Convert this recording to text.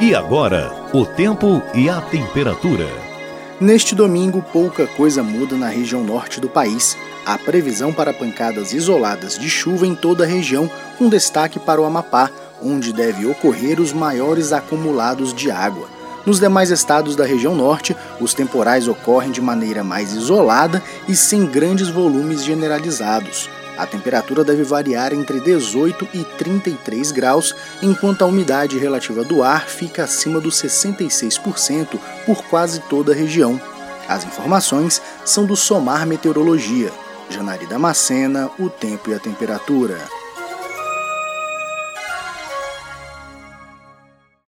E agora, o tempo e a temperatura. Neste domingo, pouca coisa muda na região norte do país. Há previsão para pancadas isoladas de chuva em toda a região, com destaque para o Amapá, onde deve ocorrer os maiores acumulados de água. Nos demais estados da região norte, os temporais ocorrem de maneira mais isolada e sem grandes volumes generalizados. A temperatura deve variar entre 18 e 33 graus, enquanto a umidade relativa do ar fica acima dos 66% por quase toda a região. As informações são do Somar Meteorologia. Janari Damascena, o tempo e a temperatura.